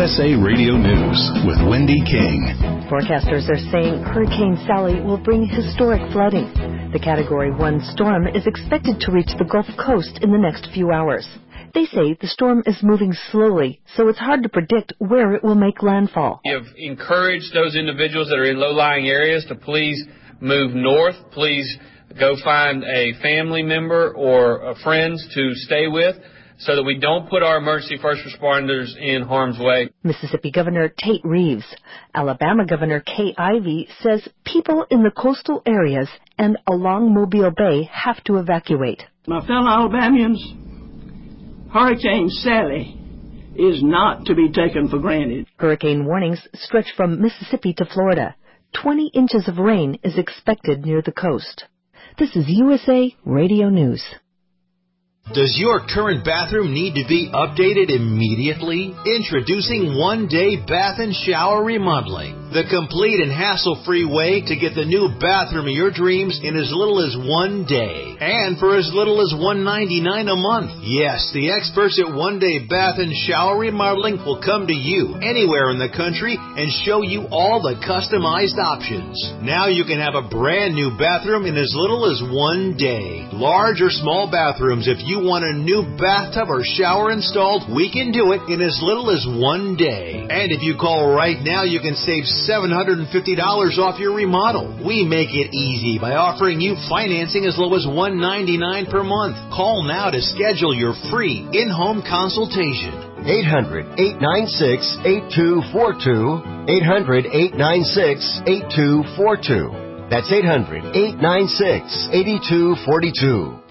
USA Radio News with Wendy King. Forecasters are saying Hurricane Sally will bring historic flooding. The Category 1 storm is expected to reach the Gulf Coast in the next few hours. They say the storm is moving slowly, so it's hard to predict where it will make landfall. We have encouraged those individuals that are in low-lying areas to please move north. Please go find a family member or friends to stay with so that we don't put our emergency first responders in harm's way. Mississippi Governor Tate Reeves. Alabama Governor Kay Ivey says people in the coastal areas and along Mobile Bay have to evacuate. My fellow Alabamians, Hurricane Sally is not to be taken for granted. Hurricane warnings stretch from Mississippi to Florida. 20 inches of rain is expected near the coast. This is USA Radio News. Does your current bathroom need to be updated immediately? Introducing One Day Bath and Shower Remodeling, the complete and hassle-free way to get the new bathroom of your dreams in as little as 1 day, and for as little as $199 a month. Yes, the experts at One Day Bath and Shower Remodeling will come to you anywhere in the country and show you all the customized options. Now you can have a brand new bathroom in as little as 1 day. Large or small bathrooms, if you want a new bathtub or shower installed, we can do it in as little as 1 day. And if you call right now, you can save $750 off your remodel. We make it easy by offering you financing as low as $199 per month. Call now to schedule your free in-home consultation. 800-896-8242. 800-896-8242. That's 800-896-8242.